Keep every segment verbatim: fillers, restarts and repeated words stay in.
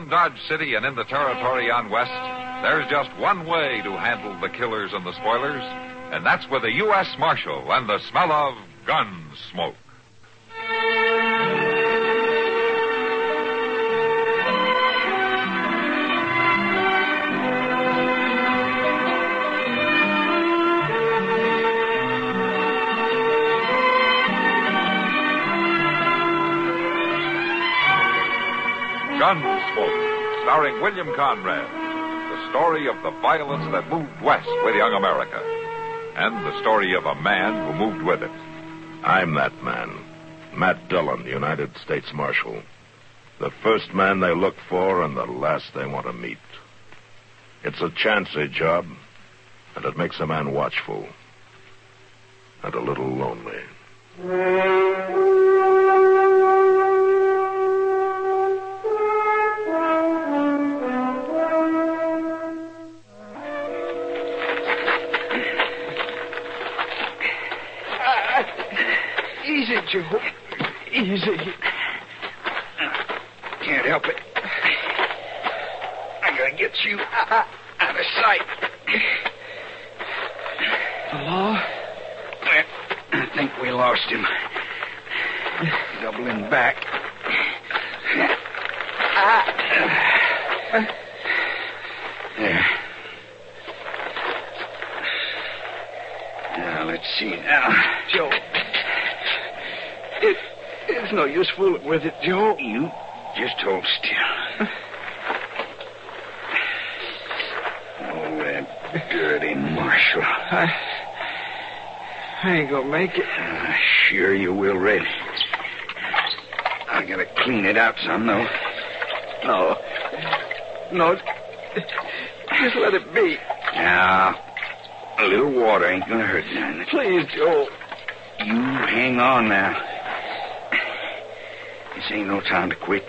around Dodge City and in the territory on west, there's just one way to handle the killers and the spoilers, and that's with a U S Marshal and the smell of gun smoke. Gunsmoke, starring William Conrad. The story of the violence that moved west with young America. And the story of a man who moved with it. I'm that man. Matt Dillon, United States Marshal. The first man they look for and the last they want to meet. It's a chancy job, and it makes a man watchful. And a little lonely. Easy, Joe. Easy. Can't help it. I gotta get you out, out of sight. The law? I think we lost him. Doubling back. There. Now, let's see now. Joe. It, it's no use fooling with it, Joe. You just hold still. Oh, that dirty Marshal. I, I ain't gonna make it. Uh, sure you will, Red. I gotta clean it out some, though. No. No. Just let it be. Now, a little water ain't gonna hurt nothing. Please, Joe. You hang on now. This ain't no time to quit.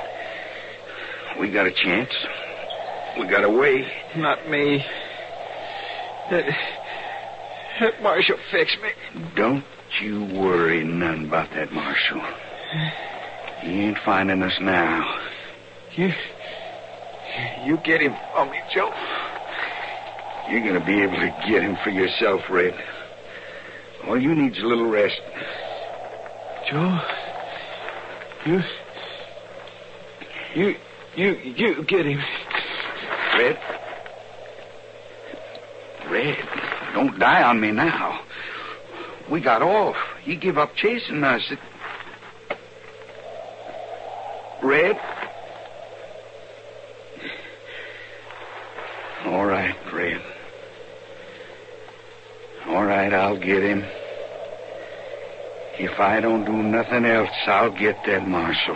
We got a chance. We got a way. Not me. That, that Marshal fixed me. Don't you worry none about that Marshal. He ain't finding us now. You, you get him for me, Joe. You're going to be able to get him for yourself, Red. All you need's a little rest. Joe... You, you, you, you get him. Red? Red, don't die on me now. We got off. He give up chasing us. It... Red? All right, Red. All right, I'll get him. If I don't do nothing else, I'll get that Marshal.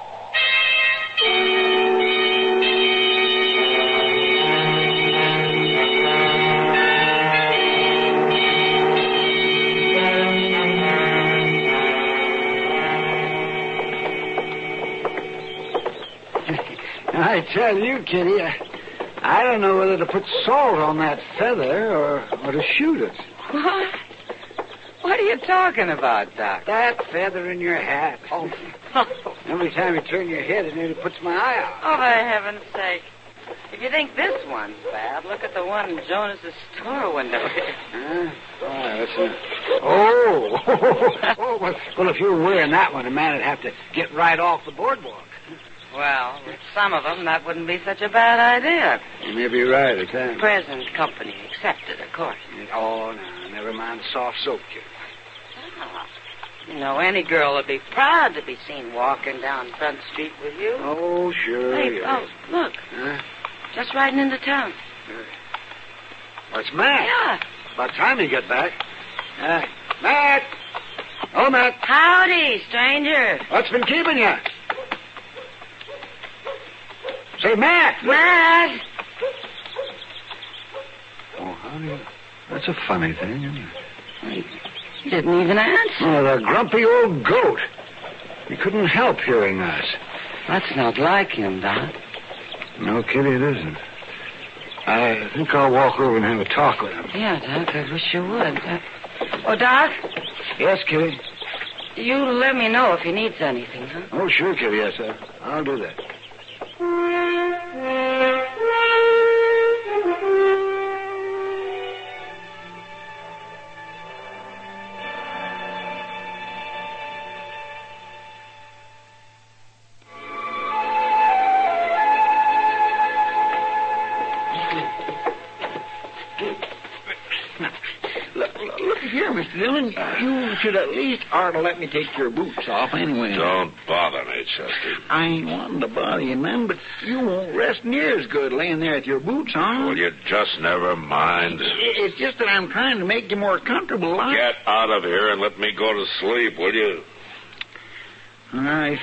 I tell you, Kitty, I, I don't know whether to put salt on that feather or, or to shoot it. What? What are you talking about, Doc? That feather in your hat. Oh. Every time you turn your head, it nearly puts my eye out. Oh, for heaven's sake. If you think this one's bad, look at the one in Jonas's store window here. Huh? Oh, that's a... oh. oh well, well, if you were wearing that one, a man would have to get right off the boardwalk. Well, with some of them, that wouldn't be such a bad idea. You may be right at that. Present company accepted, of course. Oh, no, never mind soft soap, kid. Oh. You know, any girl would be proud to be seen walking down Front Street with you. Oh, sure. Hey, oh, look. Huh? Just riding into town. Uh, That's Matt. Yeah. About time you get back. Uh, Matt! Oh, Matt. Howdy, stranger. What's been keeping you? Say, Matt! Matt! Oh, honey, that's a funny thing, isn't it? He didn't even answer. Oh, the grumpy old goat. He couldn't help hearing us. That's not like him, Doc. No, Kitty, it isn't. I think I'll walk over and have a talk with him. Yeah, Doc, I wish you would. Uh, oh, Doc? Yes, Kitty? You let me know if he needs anything, huh? Oh, sure, Kitty, yes, sir. I'll do that. Here, Mister Dillon, you should at least ought to let me take your boots off anyway. Don't bother me, Chester. I ain't wanting to bother you, man, but you won't rest near as good laying there with your boots on. Will you just never mind? It's just that I'm trying to make you more comfortable. Like. Get out of here and let me go to sleep, will you? All right.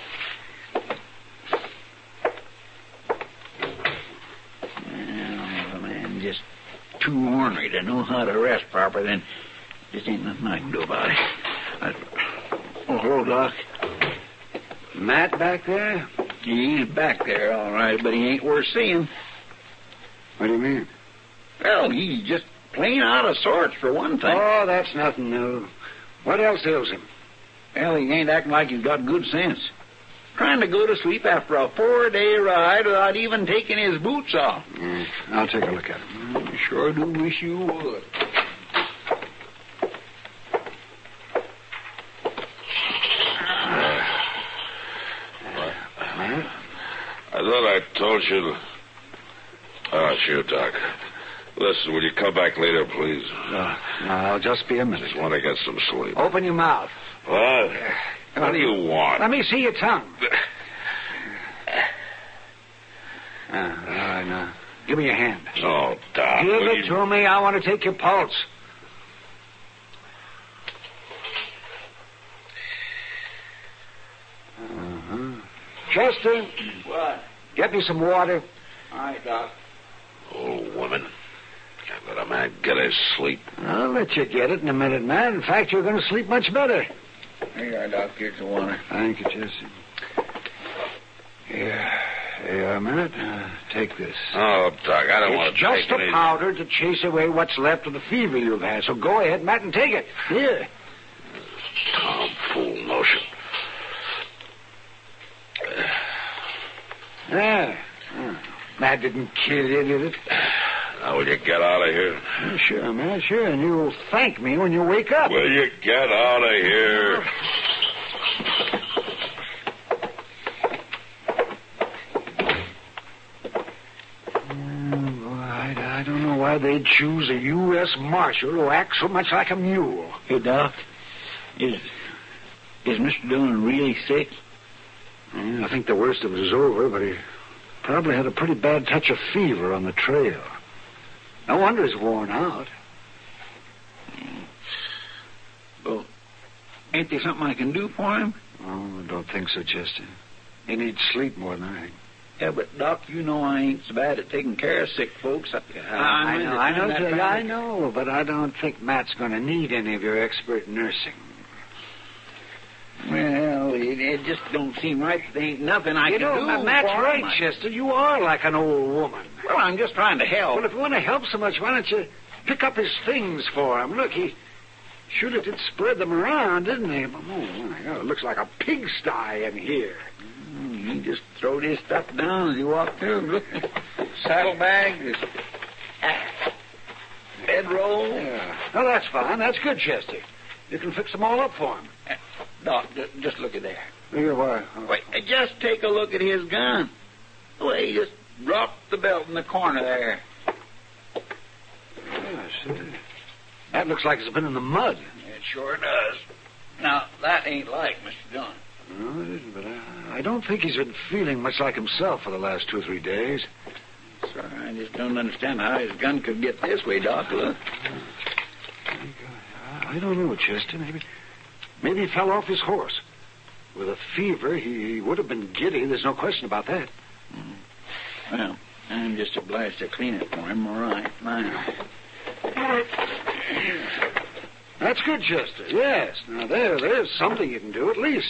Well, the man just too ornery to know how to rest proper, then just ain't nothing I can do about it. I... Oh, hello, Doc. Matt back there? He's back there, all right, but he ain't worth seeing. What do you mean? Well, he's just plain out of sorts, for one thing. Oh, that's nothing new. What else ails him? Well, he ain't acting like he's got good sense. Trying to go to sleep after a four-day ride without even taking his boots off. Mm, I'll take a look at him. I sure do wish you would. I thought I told you. To... Oh, sure, Doc. Listen, will you come back later, please? Uh, I'll just be a minute. Just want to get some sleep. Open your mouth. What? What do you want? Let me see your tongue. uh, all right, now. Give me your hand. Oh, Doc. Give will it you... to me. I want to take your pulse. Uh-huh. Chester. What? Get me some water. All right, Doc. Oh, woman. Can't let a man get his sleep. I'll let you get it in a minute, man. In fact, you're going to sleep much better. Here you are, Doc. Here's the water. Thank you, Chester. Here. Here, a minute. Uh, take this. Oh, Doc, I don't it's want to just take a any... powder to chase away what's left of the fever you've had. So go ahead, Matt, and take it. Here. Tomfool notion. There. Oh, that didn't kill you, did it? Now, will you get out of here? Oh, sure, man, sure. And you'll thank me when you wake up. Will you get out of here? Oh, I, I don't know why they'd choose a U S Marshal who acts so much like a mule. Hey, Doc. Is... Is Mister Dillon really sick? Yeah, I think the worst of it is over, but he probably had a pretty bad touch of fever on the trail. No wonder he's worn out. Well, ain't there something I can do for him? Oh, I don't think so, Chester. He needs sleep more than anything. Yeah, but, Doc, you know I ain't so bad at taking care of sick folks. I, Uh, I know, I know, that Jay, bad. I know, but I don't think Matt's going to need any of your expert nursing. Well, it, it just don't seem right. There ain't nothing I you can know, do. Ma- Matt's for right, him. Chester. You are like an old woman. Well, I'm just trying to help. Well, if you want to help so much, why don't you pick up his things for him? Look, he should have did spread them around, didn't he? Oh, my God, it looks like a pigsty in here. Mm, he just throwed his stuff down as he walked through. Look, saddlebag, this ah, bedroll. Yeah. Oh, that's fine. That's good, Chester. You can fix them all up for him. Uh, Doc, just, just look at there. Here, why? Oh. Wait, uh, just take a look at his gun. Well, he just dropped the belt in the corner there. Yeah, see. That looks like it's been in the mud. It sure does. Now, that ain't like Mister Dillon. No, it isn't, but I, I don't think he's been feeling much like himself for the last two or three days. Sorry, I just don't understand how his gun could get this way, Doc. Look. I don't know, Chester. Maybe, maybe he fell off his horse. With a fever, he would have been giddy. There's no question about that. Mm. Well, I'm just obliged to clean it for him, all right. Now. That's good, Chester. Yes. Now, there, there's something you can do, at least.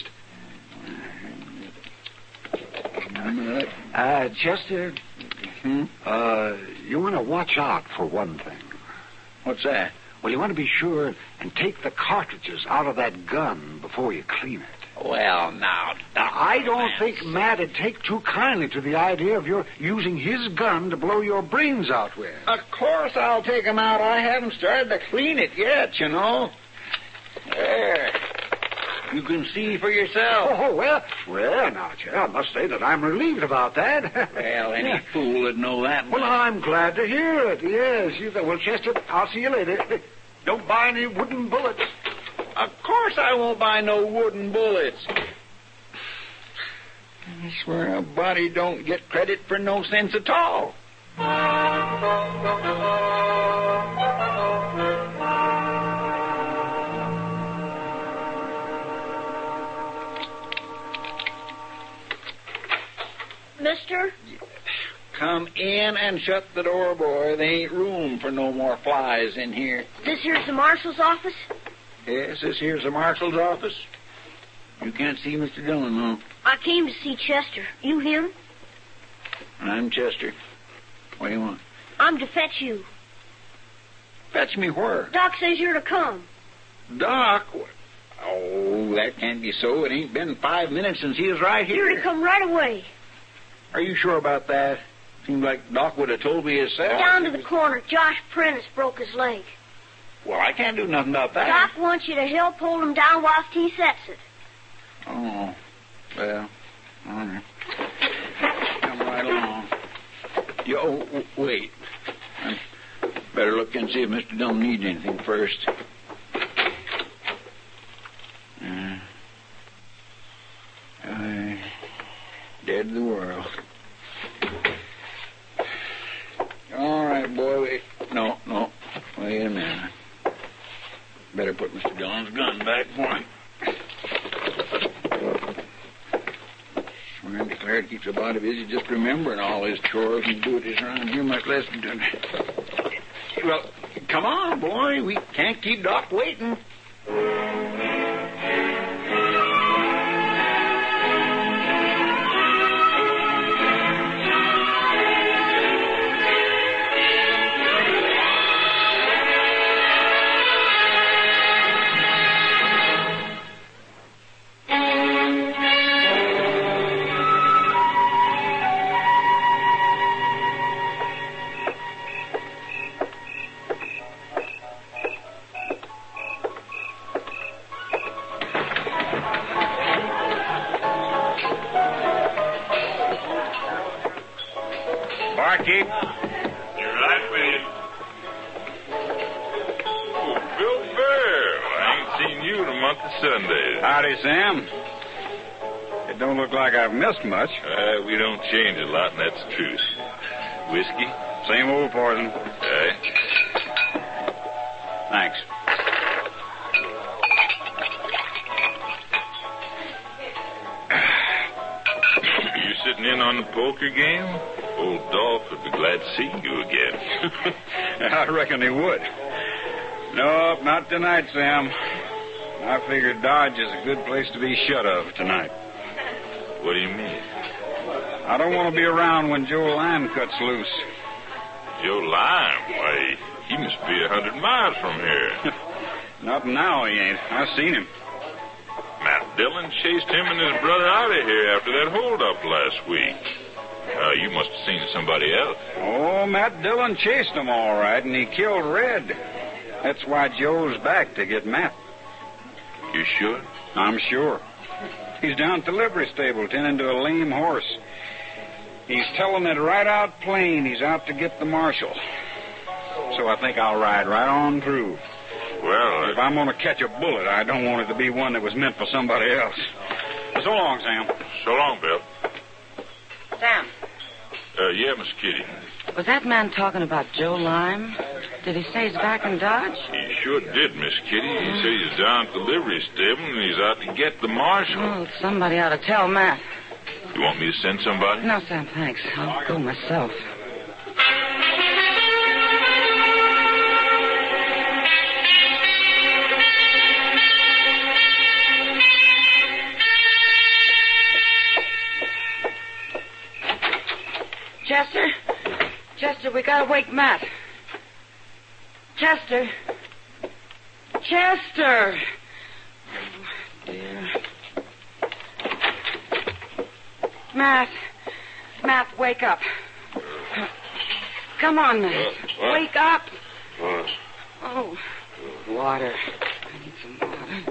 Uh, Chester, Hmm? uh, you want to watch out for one thing. What's that? Well, you want to be sure and take the cartridges out of that gun before you clean it. Well, now, Now, I don't think Matt'd take too kindly to the idea of your using his gun to blow your brains out with. Of course I'll take him out. I haven't started to clean it yet, you know. There. You can see for yourself. Oh, well, well, now, Chair, I must say that I'm relieved about that. Well, any Yeah. fool would know that. Well, I'm glad to hear it. Yes, you. Well, Chester, I'll see you later. Don't buy any wooden bullets. Of course I won't buy no wooden bullets. I swear a body don't get credit for no sense at all. Mister? Come in and shut the door, boy. There ain't room for no more flies in here. This here's the marshal's office? Yes, this here's the marshal's office. You can't see Mister Dillon, no. I came to see Chester. You him? I'm Chester. What do you want? I'm to fetch you. Fetch me where? Doc says you're to come. Doc? Oh, that can't be so. It ain't been five minutes since he was right here. You're to come right away. Are you sure about that? Seems like Doc would have told me himself. Down to the corner. Josh Prentice broke his leg. Well, I can't do nothing about that. Doc wants you to help hold him down whilst he sets it. Oh, well, all right. Come right along. You, oh, w- wait. I better look and see if Mister Dillon needs anything first. Uh, I dead to the world. All right, boy. Wait. No, no. Wait a minute. Better put Mister Dillon's gun back for him. Swear and declare it keeps a body busy just remembering all his chores and duties around here, much less... Well, come on, boy. We can't keep Doc waiting. Barkeep. You're right, man. Oh, Bill Bear. I ain't seen you in a month of Sundays. Howdy, Sam. It don't look like I've missed much. Uh, we don't change a lot, and that's the truth. Whiskey? Same old poison. Aye. Thanks. You sitting in on the poker game? Old Dolph would be glad to see you again. I reckon he would. Nope, not tonight, Sam. I figured Dodge is a good place to be shut of tonight. What do you mean? I don't want to be around when Joe Lime cuts loose. Joe Lime? Why, he must be a hundred miles from here. Not now, he ain't. I seen him. Matt Dillon chased him and his brother out of here after that holdup last week. Uh, you must have seen somebody else. Oh, Matt Dillon chased him all right, and he killed Red. That's why Joe's back to get Matt. You sure? I'm sure. He's down at the livery stable tending to a lame horse. He's telling it right out plain he's out to get the marshal. So I think I'll ride right on through. Well, if I'm going to catch a bullet, I don't want it to be one that was meant for somebody else. So long, Sam. So long, Bill. Sam, Uh, yeah, Miss Kitty. was that man talking about Joe Lime? Did he say he's back in Dodge? He sure did, Miss Kitty. He said he's down at the livery stable and he's out to get the marshal. Oh, somebody ought to tell Matt. You want me to send somebody? No, Sam, thanks. I'll go myself. Chester? Chester, we gotta wake Matt. Chester? Chester! Oh, dear. Matt. Matt, wake up. Come on, Matt. Uh, what? Wake up. What? Oh, water. I need some water.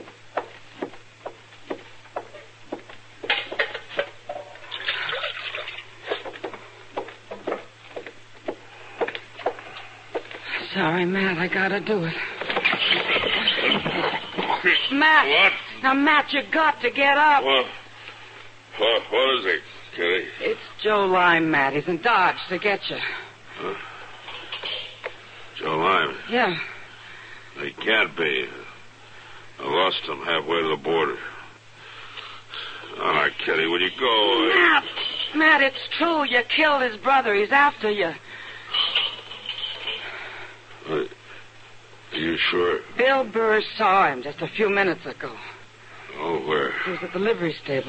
Sorry, Matt. I gotta do it. Matt. What? Now, Matt, you got to get up. What? What, what is it, Kitty? It's Joe Lime, Matt. He's in Dodge to get you. Huh? Joe Lime? Yeah. He can't be. I lost him halfway to the border. All right, Kitty, will you go? Matt, Matt, it's true. You killed his brother. He's after you. Are you sure? Bill Burr saw him just a few minutes ago. Oh, where? He was at the livery stable.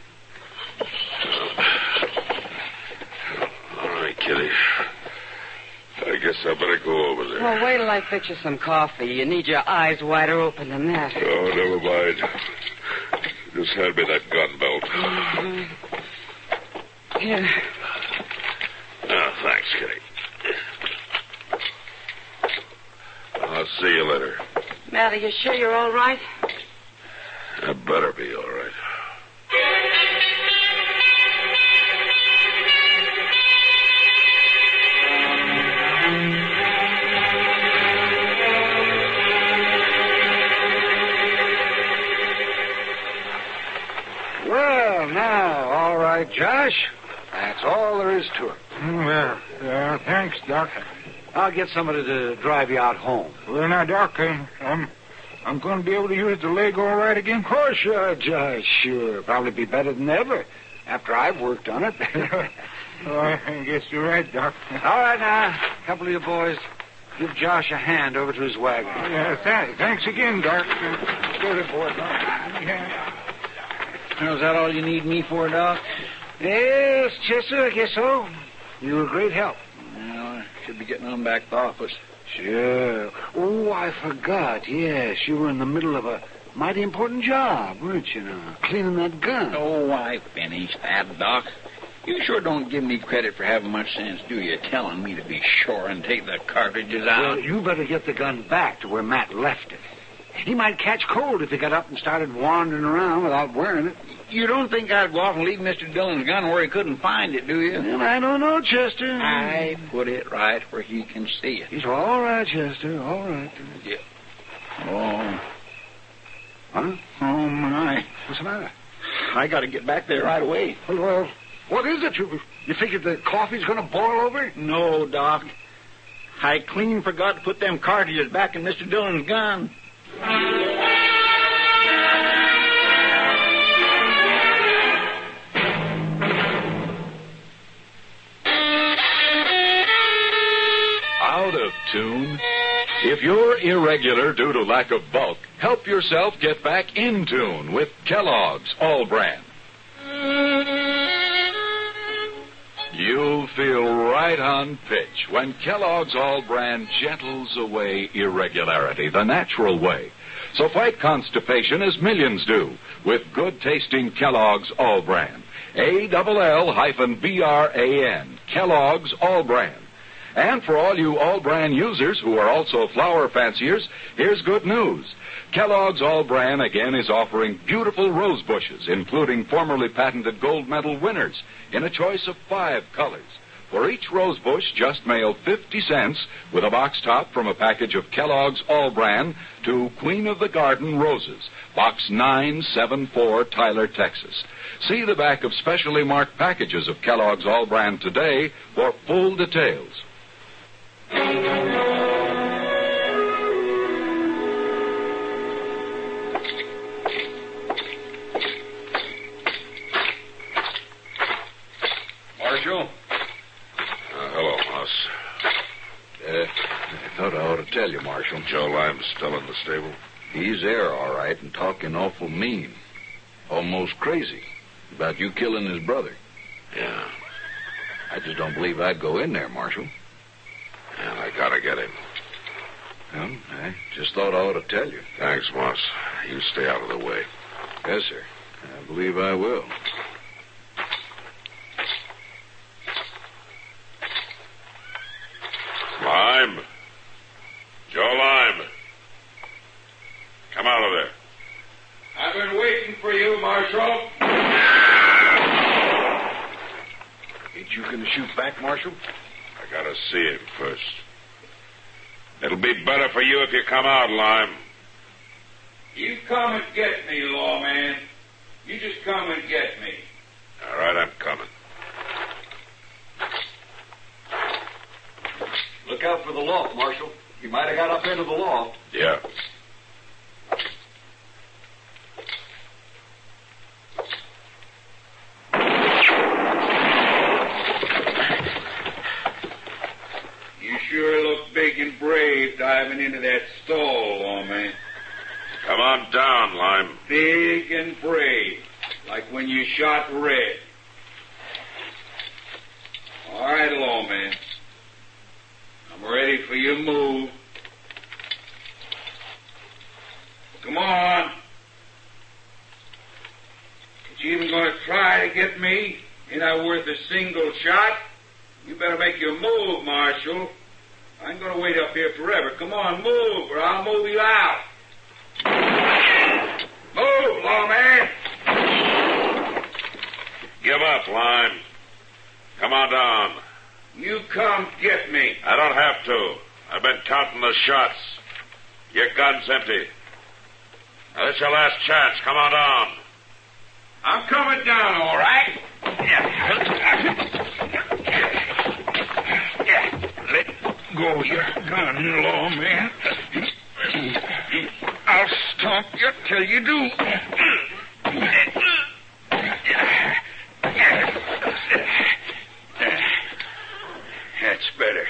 All right, Kitty. I guess I better go over there. Well, wait till I fix you some coffee. You need your eyes wider open than that. Oh, never mind. Just hand me that gun belt. Mm-hmm. Here. Ah, thanks, Kitty. I'll see you later. Matt, are you sure you're all right? I better be all right. Well, now, all right, Josh. That's all there is to it. Well, uh, thanks, Doc. I'll get somebody to drive you out home. Well, now, Doc, uh, I'm, I'm going to be able to use the leg all right again? Oh, sure, Josh, sure. Probably be better than ever after I've worked on it. Oh, I guess you're right, Doc. All right, now, a couple of you boys, give Josh a hand over to his wagon. Yeah, th- thanks again, Doc. Uh, go ahead, boy. Yeah. Now, is that all you need me for, Doc? Yes, Chester, I guess so. You were a great help. Well, I should be getting on back to the office. Sure. Oh, I forgot. Yes, you were in the middle of a mighty important job, weren't you, now? Cleaning that gun. Oh, I finished that, Doc. You sure don't give me credit for having much sense, do you? Telling me to be sure and take the cartridges out. Well, you better get the gun back to where Matt left it. He might catch cold if he got up and started wandering around without wearing it. You don't think I'd go off and leave Mister Dillon's gun where he couldn't find it, do you? And I don't know, Chester. I put it right where he can see it. He's all right, Chester, all right. Yeah. Oh. Huh? Oh, my. What's the matter? I got to get back there right away. Well, well, what is it? You, you figured the coffee's going to boil over? No, Doc. I clean forgot to put them cartridges back in Mister Dillon's gun. Out of tune? If you're irregular due to lack of bulk, help yourself get back in tune with Kellogg's All Brand. You'll feel right on pitch when Kellogg's All Brand gentles away irregularity the natural way. So fight constipation as millions do with good-tasting Kellogg's All Brand. A L L hyphen B R A N. Kellogg's All Brand. And for all you All Brand users who are also flour fanciers, here's good news. Kellogg's All Brand again is offering beautiful rose bushes, including formerly patented gold medal winners, in a choice of five colors. For each rose bush, just mail fifty cents with a box top from a package of Kellogg's All Brand to Queen of the Garden Roses, Box nine seven four, Tyler, Texas. See the back of specially marked packages of Kellogg's All Brand today for full details. Marshal? Uh, hello, Moss. Uh, I thought I ought to tell you, Marshal. Joe Lime's still in the stable? He's there, all right, and talking awful mean. Almost crazy. About you killing his brother. Yeah. I just don't believe I'd go in there, Marshal. And I gotta get him. Well, I just thought I ought to tell you. Thanks, Moss. You stay out of the way. Yes, sir. I believe I will. Lime. Joe Lime. Come out of there. I've been waiting for you, Marshal. Ain't you going to shoot back, Marshal? I gotta see him first. It'll be better for you if you come out, Lime. You come and get me, lawman. You just come and get me. All right, I'm coming. Look out for the loft, Marshal. He might have got up into the loft. Yeah. You sure look big and brave diving into that stall, lawman. Come on down, Lime. Big and brave, like when you shot Red. All right, lawman. I'm ready for your move. Come on. But you even going to try to get me? You're not worth a single shot. You better make your move, Marshal. I ain't going to wait up here forever. Come on, move, or I'll move you out. Move, lawman. Give up, Lime. Come on down. You come get me. I don't have to. I've been counting the shots. Your gun's empty. Now, this is your last chance. Come on down. I'm coming down, all right. Let go of your gun, lawman. I'll stomp you till you do. That's better.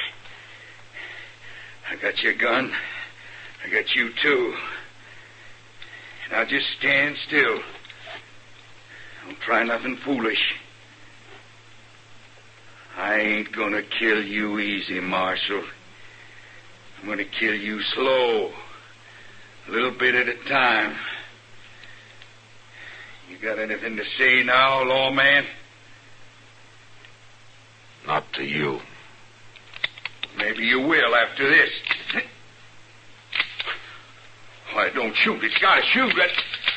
I got your gun. I got you, too. Now just stand still. Don't try nothing foolish. I ain't gonna kill you easy, Marshal. I'm gonna kill you slow. A little bit at a time. You got anything to say now, lawman? Not to you. Maybe you will after this. Why, don't shoot. It's got to shoot. That...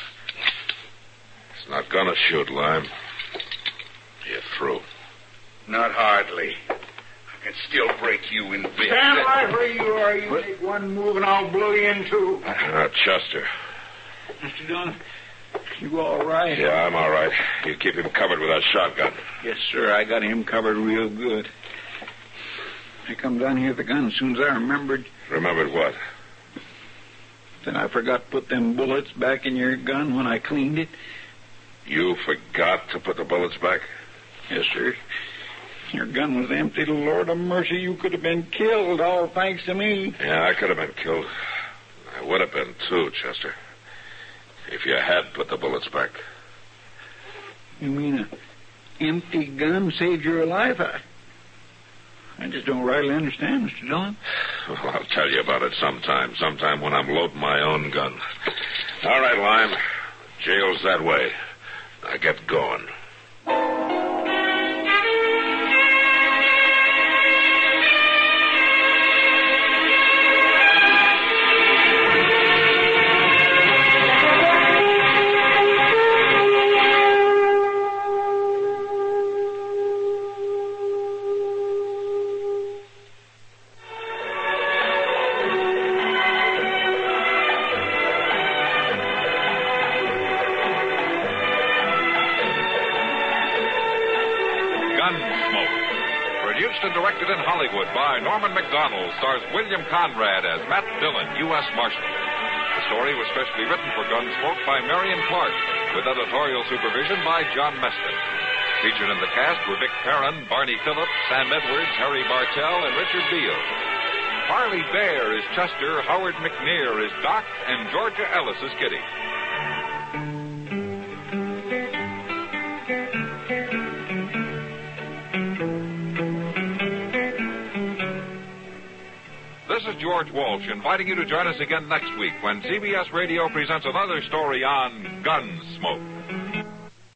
It's not gonna shoot, Lime. You're through. Not hardly. I can still break you in bits. Stand right where you are. You what? Make one move and I'll blow you in two. Uh, Chester. Mister Dunn, you all right? Yeah, I'm all right. You keep him covered with that shotgun. Yes, sir. I got him covered real good. I come down here with the gun as soon as I remembered. Remembered what? Then I forgot to put them bullets back in your gun when I cleaned it. You forgot to put the bullets back? Yes, sir. Your gun was empty. Lord of mercy, you could have been killed, all thanks to me. Yeah, I could have been killed. I would have been, too, Chester. If you had put the bullets back. You mean an empty gun saved your life? I, I just don't rightly understand, Mister Dillon. Well, I'll tell you about it sometime. Sometime when I'm loading my own gun. All right, Lime. Jail's that way. Now get going. Directed in Hollywood by Norman Macdonald, stars William Conrad as Matt Dillon, U S Marshal. The story was specially written for Gunsmoke by Marion Clark, with editorial supervision by John Meston. Featured in the cast were Vic Perrin, Barney Phillips, Sam Edwards, Harry Bartell, and Richard Beale. Harley Bear is Chester, Howard McNear is Doc, and Georgia Ellis is Kitty. This is George Walsh inviting you to join us again next week when C B S Radio presents another story on Gunsmoke.